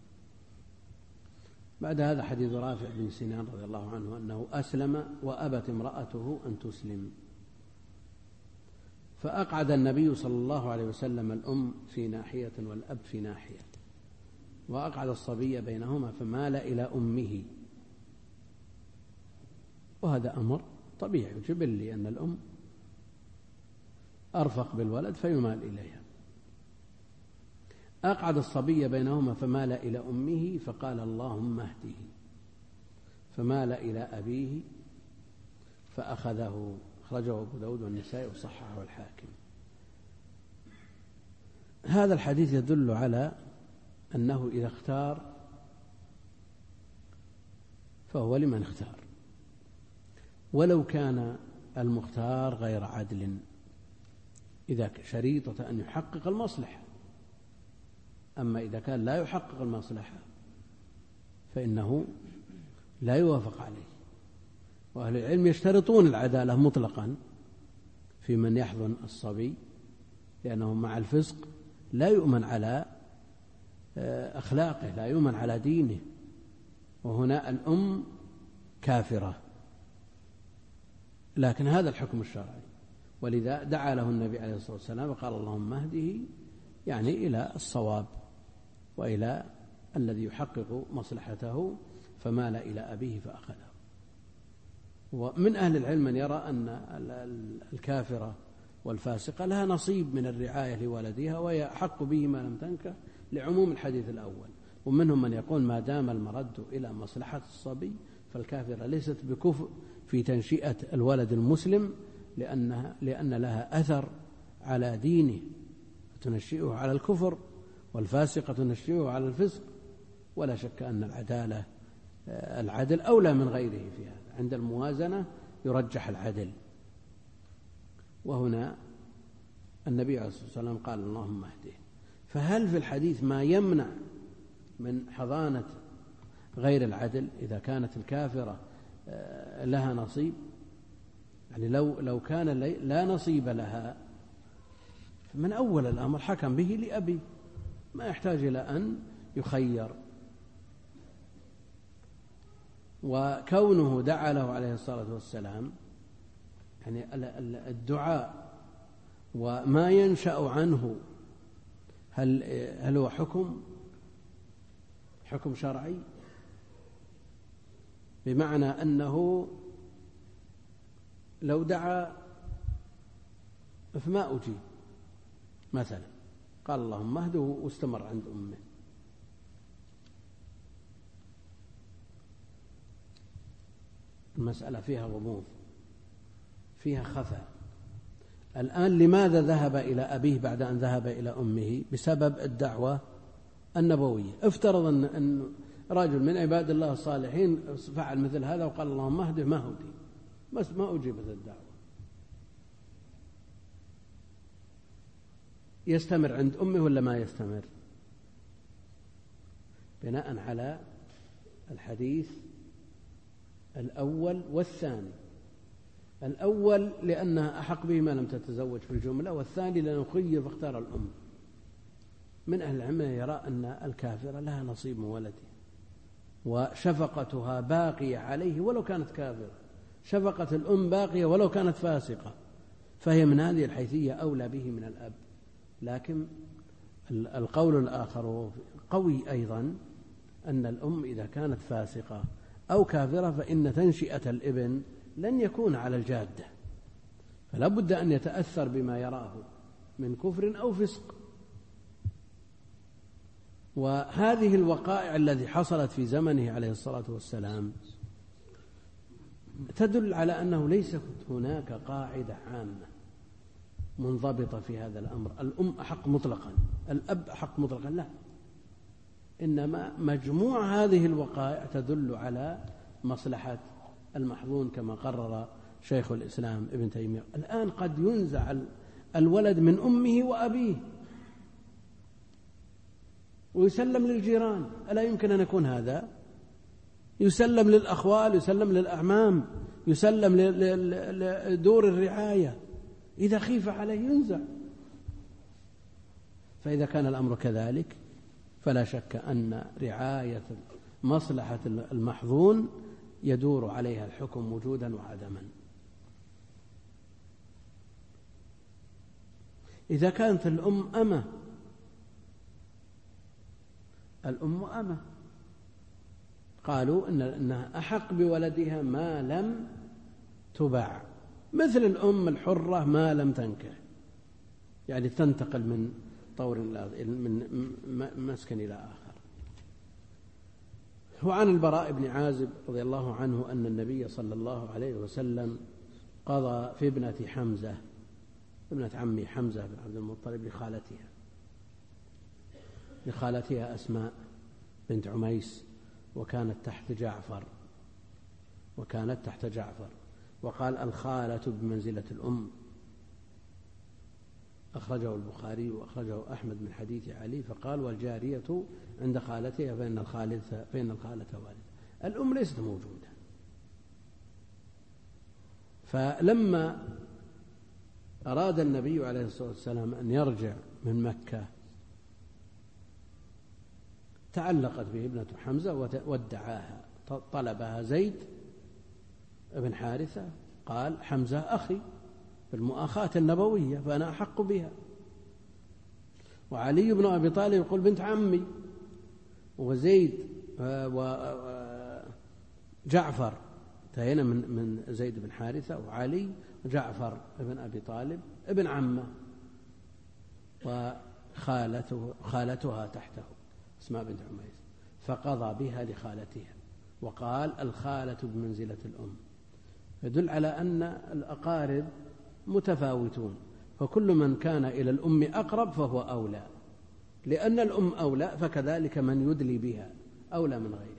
بعد هذا حديث رافع بن سنان رضي الله عنه أنه أسلم وأبت امرأته أن تسلم، فأقعد النبي صلى الله عليه وسلم الأم في ناحية والأب في ناحية، وأقعد الصبي بينهما فمال إلى أمه. وهذا أمر طبيعي جبلي أن الأم أرفق بالولد فيمال إليها. أقعد الصبي بينهما فمال إلى أمه فقال اللهم اهده، فمال إلى أبيه فأخذه. أخرجه أبو داود والنسائي وصححه الحاكم. هذا الحديث يدل على أنه إذا اختار فهو لمن اختار، ولو كان المختار غير عدل، إذا شريطة أن يحقق المصلحة. أما إذا كان لا يحقق المصلحة فإنه لا يوافق عليه. وأهل العلم يشترطون العدالة مطلقا في من يحضن الصبي، لأنه مع الفسق لا يؤمن على أخلاقه، لا يؤمن على دينه. وهنا الأم كافرة، لكن هذا الحكم الشرعي، ولذا دعا له النبي عليه الصلاة والسلام وقال اللهم اهده، يعني إلى الصواب وإلى الذي يحقق مصلحته، فمال إلى أبيه فأخذه. ومن أهل العلم من يرى أن الكافرة والفاسقة لها نصيب من الرعاية لولدها وهي أحق به ما لم تنكح، لعموم الحديث الأول. ومنهم من يقول ما دام المرد إلى مصلحة الصبي فالكافرة ليست بكفء في تنشئة الولد المسلم، لأن لها أثر على دينه تنشئه على الكفر، والفاسقة تنشئه على الفسق. ولا شك أن العدل أولى من غيره في هذا. عند الموازنة يرجح العدل. وهنا النبي عليه الصلاة والسلام قال اللهم اهده. فهل في الحديث ما يمنع من حضانة غير العدل إذا كانت الكافرة لها نصيب؟ يعني لو كان لا نصيب لها من أول الأمر حكم به لأبي، ما يحتاج إلى أن يخير. وكونه دعا له عليه الصلاة والسلام، يعني الدعاء وما ينشأ عنه هل هو حكم شرعي؟ بمعنى أنه لو دعا فما أجيب مثلا، قال اللهم اهده واستمر عند أمه، المسألة فيها غموض، فيها خفاء. الآن لماذا ذهب إلى أبيه بعد أن ذهب إلى أمه؟ بسبب الدعوة النبوية. افترض أن رجل من عباد الله الصالحين فعل مثل هذا وقال اللهم اهده، ما هدي، بس ما أجيبت الدعوة، يستمر عند أمه ولا ما يستمر؟ بناء على الحديث الأول والثاني. الأول لأنها أحق به ما لم تتزوج في الجملة، والثاني لأنه خير فاختار الأم. من أهل العلم يرى أن الكافرة لها نصيب من ولده، وشفقتها باقية عليه ولو كانت كافرة، شفقة الأم باقية ولو كانت فاسقة، فهي من هذه الحيثية أولى به من الأب. لكن القول الآخر قوي أيضا، أن الأم إذا كانت فاسقة أو كافرة فإن تنشئة الابن لن يكون على الجادة، فلا بد أن يتأثر بما يراه من كفر أو فسق. وهذه الوقائع التي حصلت في زمنه عليه الصلاة والسلام تدل على أنه ليس هناك قاعدة عامة منضبطة في هذا الأمر، الأم أحق مطلقا، الأب أحق مطلقا، لا، إنما مجموع هذه الوقائع تدل على مصلحة المحظون كما قرر شيخ الإسلام ابن تيمية. الآن قد ينزع الولد من أمه وأبيه ويسلم للجيران، ألا يمكن أن يكون هذا؟ يسلم للأخوال، يسلم للأعمام، يسلم لدور الرعاية، إذا خيف عليه ينزع. فإذا كان الأمر كذلك فلا شك أن رعاية مصلحة المحظون يدور عليها الحكم وجودا وعدما. إذا كانت الأم أمة، الأم أمة قالوا إنها أحق بولدها ما لم تباع، مثل الأم الحرة ما لم تنكح، يعني تنتقل من طور من مسكن إلى آخر. وعن البراء بن عازب رضي الله عنه أن النبي صلى الله عليه وسلم قضى في ابنة حمزة، ابنة عمي حمزة بن عبد المطلب، لخالتها أسماء بنت عميس، وكانت تحت جعفر، وقال الخالة بمنزلة الأم. أخرجه البخاري وأخرجه أحمد من حديث علي، فقال والجارية عند خالتها فإن الخالة والدة. الأم ليست موجودة. فلما أراد النبي عليه الصلاة والسلام أن يرجع من مكة تعلقت به ابنة حمزة وادعاها، طلبها زيد بن حارثة، قال حمزة أخي في المؤاخاة النبوية فأنا أحق بها. وعلي بن أبي طالب يقول بنت عمي، وزيد وجعفر انتهينا من زيد بن حارثة، وعلي وجعفر بن أبي طالب ابن عمه، وخالتها تحته اسماء بنت عميس، فقضى بها لخالتها وقال الخالة بمنزلة الأم. يدل على أن الأقارب متفاوتون، فكل من كان إلى الأم أقرب فهو أولى، لأن الأم أولى فكذلك من يدلي بها أولى من غيرها.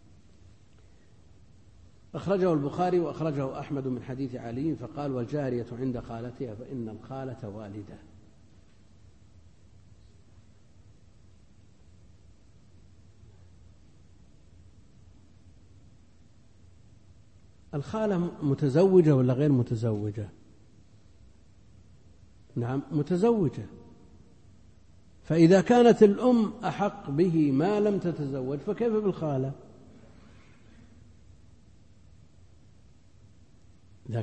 أخرجه البخاري وأخرجه أحمد من حديث علي، فقال والجارية عند خالتها فإن الخالة والدة. الخالة متزوجة ولا غير متزوجة؟ نعم متزوجة. فإذا كانت الأم أحق به ما لم تتزوج فكيف بالخالة؟ إذا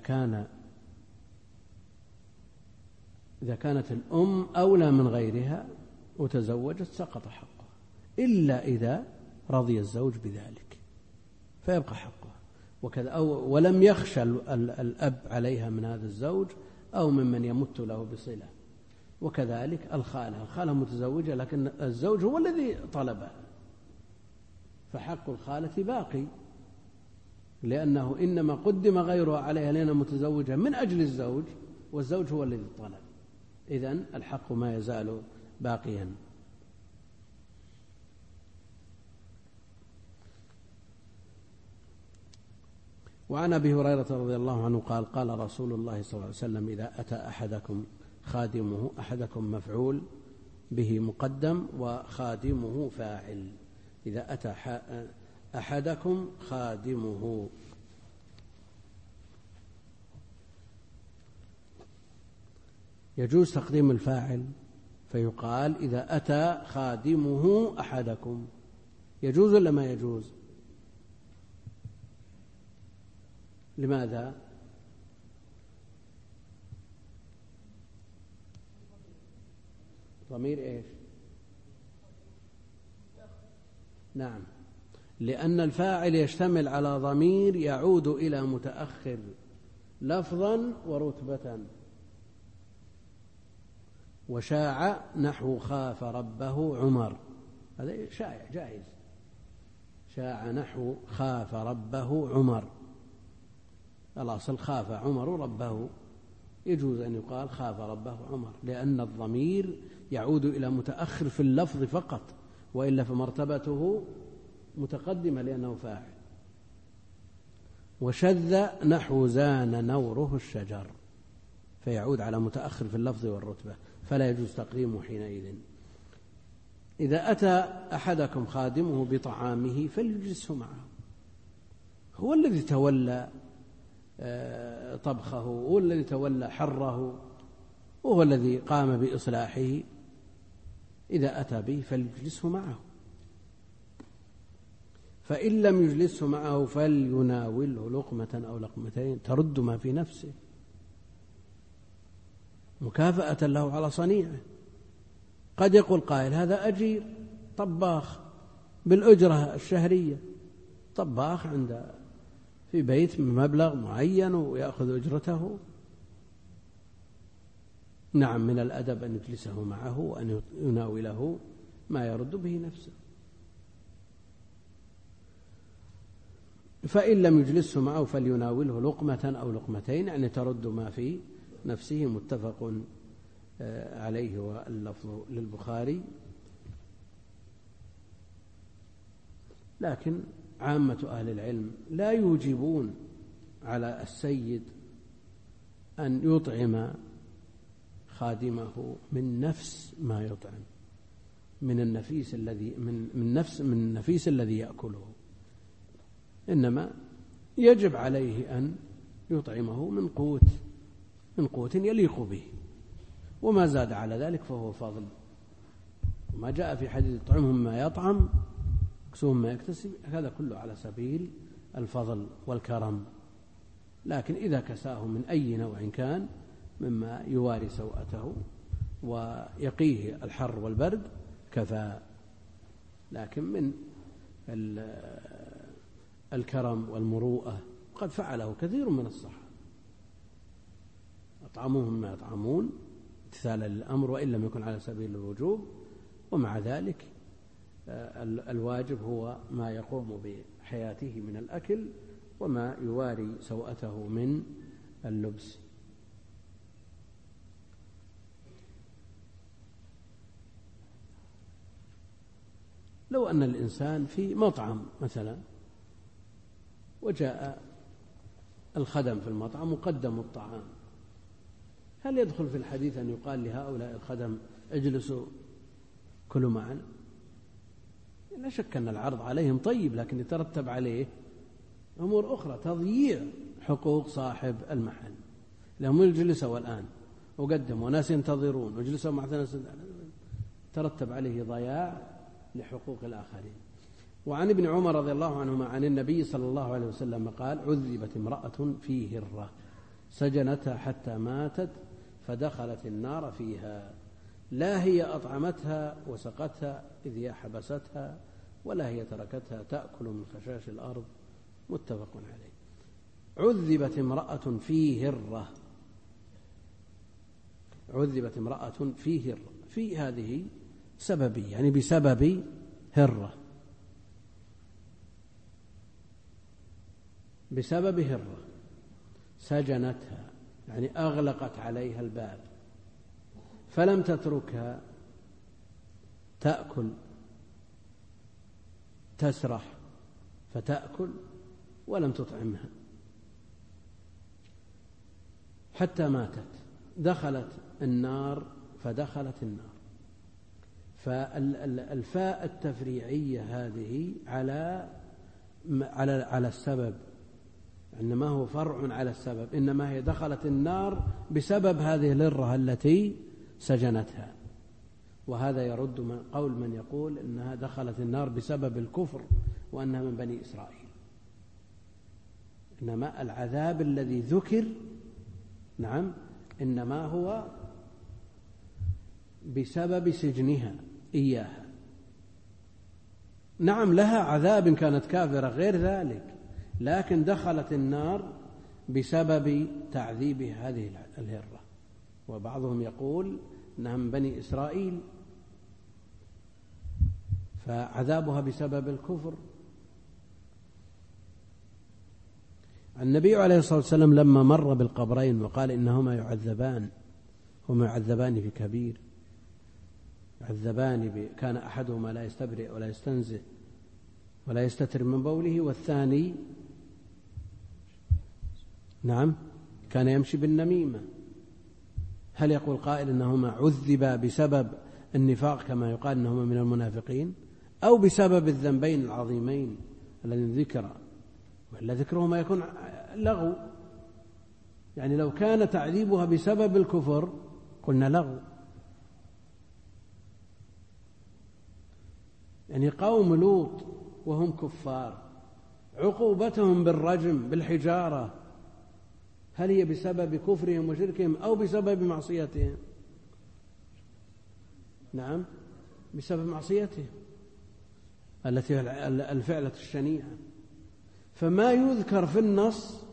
كانت الأم أولى من غيرها وتزوجت سقط حقها، إلا إذا رضي الزوج بذلك فيبقى حقها، وكذا ولم يخشى الأب عليها من هذا الزوج أو ممن يمت له بصلة. وكذلك الخالة متزوجة لكن الزوج هو الذي طلبها، فحق الخالة باقي، لأنه إنما قدم غيرها عليها لأنها متزوجة من أجل الزوج، والزوج هو الذي طلب، إذن الحق ما يزال باقيا. وعن أبي هريرة رضي الله عنه قال قال رسول الله صلى الله عليه وسلم إذا أتى أحدكم خادمه، أحدكم مفعول به مقدم وخادمه فاعل، إذا أتى أحدكم خادمه. يجوز تقديم الفاعل فيقال إذا أتى خادمه أحدكم، يجوز ولا ما يجوز؟ لماذا؟ ضمير إيش؟ نعم، لأن الفاعل يشتمل على ضمير يعود إلى متأخر لفظا ورتبة. وشاع نحو خاف ربه عمر، هذا شائع جائز. شاع نحو خاف ربه عمر، الأصل خاف عمر ربه، يجوز أن يقال خاف ربه عمر، لأن الضمير يعود إلى متأخر في اللفظ فقط، وإلا فمرتبته متقدمة لأنه فاعل. وشذ نحو زان نوره الشجر، فيعود على متأخر في اللفظ والرتبة، فلا يجوز تقديمه حينئذ. إذا أتى أحدكم خادمه بطعامه فليجلسه معه، هو الذي تولى طبخه، هو الذي تولى حره، وهو الذي قام بإصلاحه. إذا أتى به فليجلسه معه، فإن لم يجلسه معه فليناوله لقمة أو لقمتين ترد ما في نفسه مكافأة له على صنيعه. قد يقول قائل هذا أجير طباخ بالأجرة الشهرية، طباخ عند في بيت بمبلغ معين ويأخذ أجرته. نعم، من الأدب أن يجلسه معه وأن يناوله ما يرد به نفسه. فإن لم يجلسه معه فليناوله لقمة أو لقمتين، يعني ترد ما في نفسه. متفق عليه واللفظ للبخاري. لكن عامة أهل العلم لا يوجبون على السيد أن يطعم خادمه من نفس ما يطعم، من النفيس الذي من النفيس الذي يأكله، إنما يجب عليه أن يطعمه من قوت يليق به، وما زاد على ذلك فهو فضل. وما جاء في حديث طعمهم ما يطعم اكسوهم ما يكتسب، هذا كله على سبيل الفضل والكرم. لكن إذا كساه من أي نوع كان مما يواري سوءته ويقيه الحر والبرد كفى. لكن من الكرم والمروءة قد فعله كثير من الصحابة، أطعموهم ما يطعمون امتثالا للأمر وإن لم يكن على سبيل الوجوب، ومع ذلك الواجب هو ما يقوم بحياته من الأكل وما يواري سوءته من اللبس. لو أن الإنسان في مطعم مثلا وجاء الخدم في المطعم وقدموا الطعام، هل يدخل في الحديث أن يقال لهؤلاء الخدم اجلسوا كلوا معنا؟ لا شك أن العرض عليهم طيب، لكن يترتب عليه أمور أخرى، تضييع حقوق صاحب المحل. لهم يجلسوا الآن وقدموا وناس ينتظرون وجلسوا مع ناس، ترتب عليه ضياع لحقوق الآخرين. وعن ابن عمر رضي الله عنهما عن النبي صلى الله عليه وسلم قال: عذبت امرأة في هرة سجنتها حتى ماتت فدخلت النار فيها، لا هي أطعمتها وسقتها إذ هي حبستها، ولا هي تركتها تأكل من خشاش الأرض. متفق عليه. عذبت امرأة في هرة، عذبت امرأة في هرة، في هذه سببية يعني بسبب هرة، بسبب هرة سجنتها يعني أغلقت عليها الباب فلم تتركها تأكل، تسرح فتأكل ولم تطعمها حتى ماتت. دخلت النار، فدخلت النار فالفاء التفريعية هذه على السبب، إنما هو فرع على السبب، إنما هي دخلت النار بسبب هذه الهرة التي سجنتها. وهذا يرد من قول من يقول إنها دخلت النار بسبب الكفر وأنها من بني إسرائيل. إنما العذاب الذي ذكر نعم إنما هو بسبب سجنها إياها. نعم لها عذاب إن كانت كافرة غير ذلك، لكن دخلت النار بسبب تعذيبها هذه الهرة. وبعضهم يقول إنها من بني إسرائيل فعذابها بسبب الكفر. النبي عليه الصلاة والسلام لما مر بالقبرين وقال إنهما يعذبان، هما يعذبان في كبير، يعذبان كان أحدهما لا يستبرئ ولا يستنزه ولا يستتر من بوله، والثاني نعم كان يمشي بالنميمة. هل يقول قائل إنهما عذبا بسبب النفاق كما يقال إنهما من المنافقين، أو بسبب الذنبين العظيمين الذين ذكرا؟ وإلا ذكرهما يكون لغو، يعني لو كان تعذيبها بسبب الكفر قلنا لغو. يعني قوم لوط وهم كفار عقوبتهم بالرجم بالحجارة هل هي بسبب كفرهم وشركهم أو بسبب معصيتهم؟ نعم بسبب معصيتهم التي الفعلة الشنيعة. فما يذكر في النص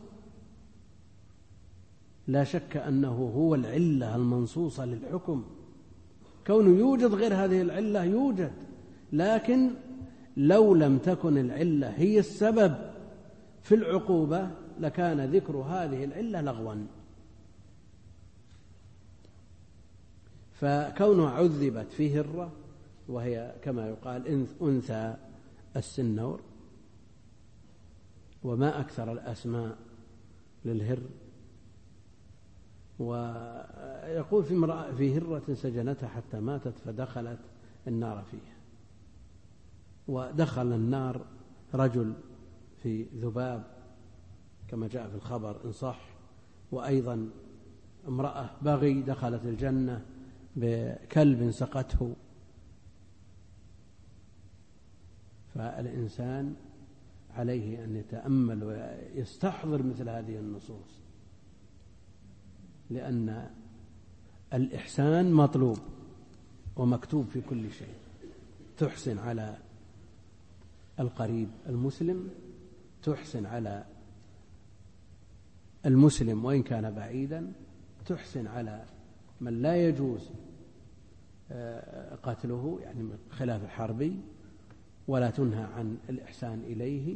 لا شك أنه هو العلة المنصوصة للحكم. كونه يوجد غير هذه العلة يوجد، لكن لو لم تكن العلة هي السبب في العقوبة لكان ذكر هذه العلة لغوا. فكونها عذبت في هرة وهي كما يقال أنثى السنور، وما أكثر الأسماء للهر. ويقول في هرة سجنتها حتى ماتت فدخلت النار فيها. ودخل النار رجل في ذباب كما جاء في الخبر إن صح، وأيضا امرأة بغي دخلت الجنة بكلب سقته. فالإنسان عليه أن يتأمل ويستحضر مثل هذه النصوص، لأن الإحسان مطلوب ومكتوب في كل شيء. تحسن على القريب المسلم، تحسن على المسلم وإن كان بعيدا، تحسن على من لا يجوز قتله يعني خلاف الحربي، ولا تنهى عن الإحسان إليه.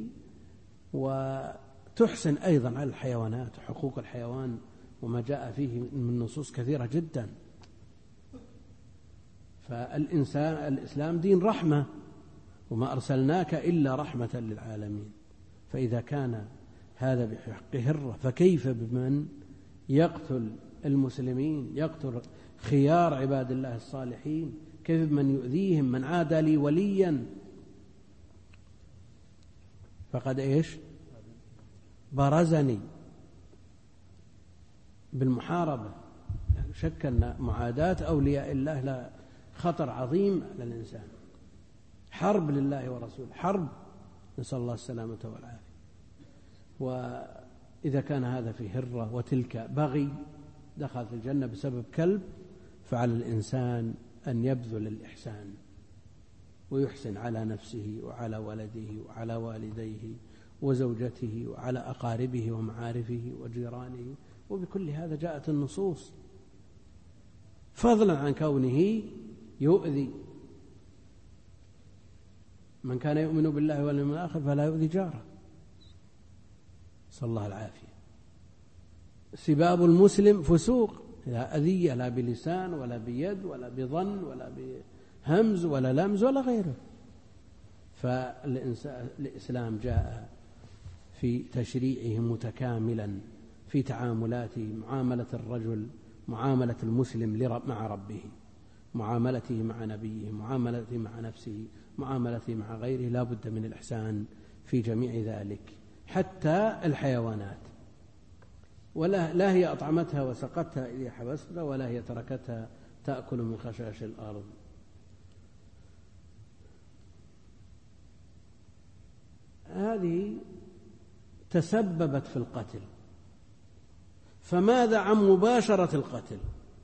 وتحسن أيضا على الحيوانات، حقوق الحيوان وما جاء فيه من نصوص كثيرة جدا. الإسلام دين رحمة، وما أرسلناك إلا رحمة للعالمين. فإذا كان هذا بحق هرة فكيف بمن يقتل المسلمين، يقتل خيار عباد الله الصالحين؟ كيف بمن يؤذيهم؟ من عاد لي وليا فقد إيش برزني بالمحاربة. شك أن معاداة أولياء الله لا خطر عظيم على الإنسان، حرب لله ورسوله، حرب، نسأل الله السلامة والعافية. وإذا كان هذا في هرة وتلك بغي دخلت الجنة بسبب كلب، فعلى الإنسان أن يبذل الإحسان ويحسن على نفسه وعلى ولده وعلى والديه وزوجته وعلى أقاربه ومعارفه وجيرانه. وبكل هذا جاءت النصوص، فضلا عن كونه يؤذي. من كان يؤمن بالله واليوم الآخر فلا يؤذي جاره، صلى الله العافية. سباب المسلم فسوق، لا أذية لا بلسان ولا بيد ولا بظن ولا بهمز ولا لمز ولا غيره. فالإسلام جاء في تشريعه متكاملا في تعاملاته، معاملة الرجل معاملة المسلم مع ربه، معاملته مع نبيه، معاملته مع نفسه، معاملته مع غيره، لا بد من الإحسان في جميع ذلك، حتى الحيوانات. لا هي أطعمتها وسقتها إذا حبستها، ولا هي تركتها تأكل من خشاش الأرض. هذه تسببت في القتل، فماذا عن مباشرة القتل؟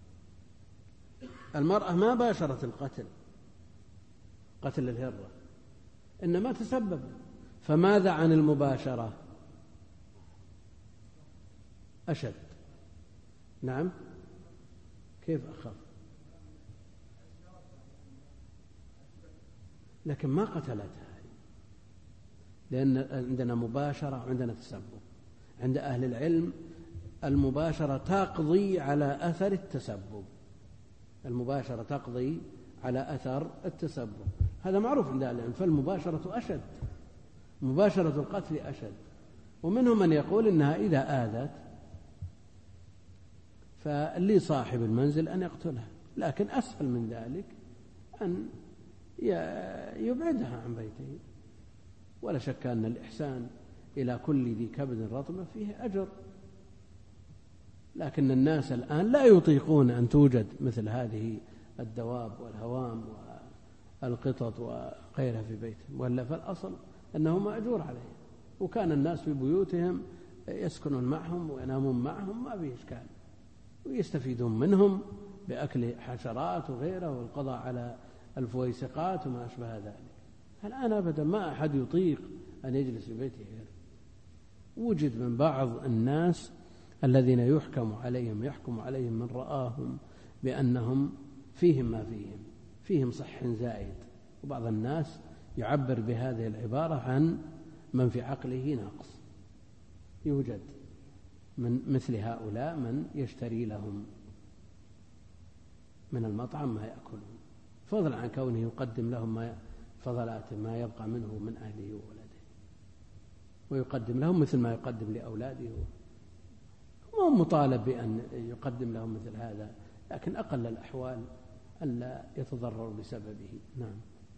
المرأة ما باشرت القتل، قتل الهرة، إنما تسبب. فماذا عن المباشرة؟ أشد. نعم. كيف أخف؟ لكن ما قتلتها، لأن عندنا مباشرة وعندنا تسبب. عند أهل العلم المباشرة تقضي على أثر التسبب، المباشرة تقضي على أثر التسبب، هذا معروف عند أهل العلم. فالمباشرة أشد، مباشرة القتل أشد. ومنهم من يقول إنها إذا آذت فلي صاحب المنزل أن يقتلها، لكن أسهل من ذلك أن يبعدها عن بيته. ولا شك أن الإحسان إلى كل ذي كبد رطبة فيه أجر، لكن الناس الآن لا يطيقون أن توجد مثل هذه الدواب والهوام والقطط وغيرها في بيتهم، ولا فالأصل أنه مأجور عليه. وكان الناس في بيوتهم يسكنون معهم وينامون معهم، ما فيه إشكال، ويستفيدون منهم بأكل حشرات وغيره والقضاء على الفويسقات وما أشبه ذلك. الآن أبدا ما أحد يطيق أن يجلس في بيته غيره. وجد من بعض الناس الذين يحكم عليهم من رآهم بأنهم فيهم ما فيهم صح زائد، وبعض الناس يعبر بهذه العبارة عن من في عقله ناقص. يوجد من مثل هؤلاء من يشتري لهم من المطعم ما يأكلون، فضلا عن كونه يقدم لهم فضلات ما يبقى منه من أهله وولده، ويقدم لهم مثل ما يقدم لأولاده. وهو مطالب بأن يقدم لهم مثل هذا، لكن أقل الأحوال ألا يتضرر بسببه. نعم.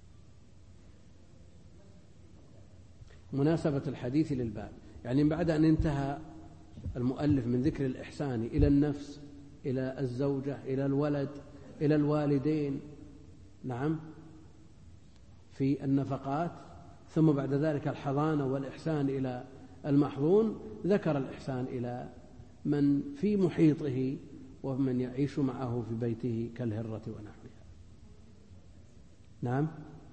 مناسبة الحديث للباب، يعني بعد أن انتهى المؤلف من ذكر الإحسان إلى النفس، إلى الزوجة، إلى الولد، إلى الوالدين، نعم، في النفقات، ثم بعد ذلك الحضانة والإحسان إلى المحظون، ذكر الإحسان إلى من في محيطه ومن يعيش معه في بيته كالهرة ونحوها. نعم.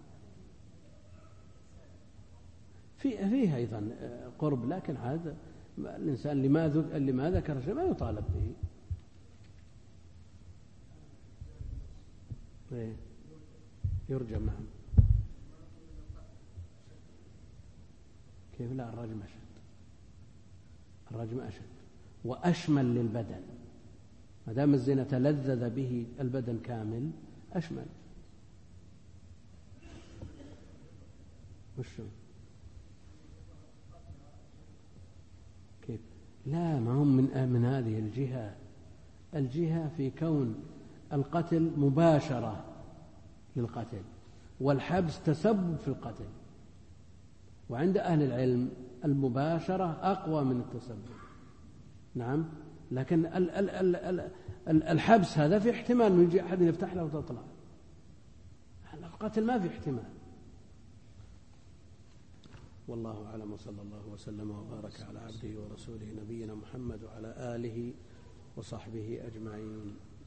فيه أيضا قرب، لكن هذا الإنسان اللي ما ذكر شيء ما يطالب به. يرجم. نعم. كيف؟ لا، الرجم أشد وأشمل للبدن، ما دام الزنا تلذذ به البدن كامل أشمل. وشو؟ كيف؟ لا، ما هم من هذه الجهة في كون القتل مباشرة للقتل، والحبس تسبب في القتل. وعند أهل العلم المباشرة أقوى من التسبب. نعم. لكن الحبس هذا في احتمال أن يجي أحد يفتح له وتطلع، القتل ما في احتمال. والله أعلم، وصلى الله وسلم وبارك على عبده ورسوله نبينا محمد وعلى آله وصحبه أجمعين.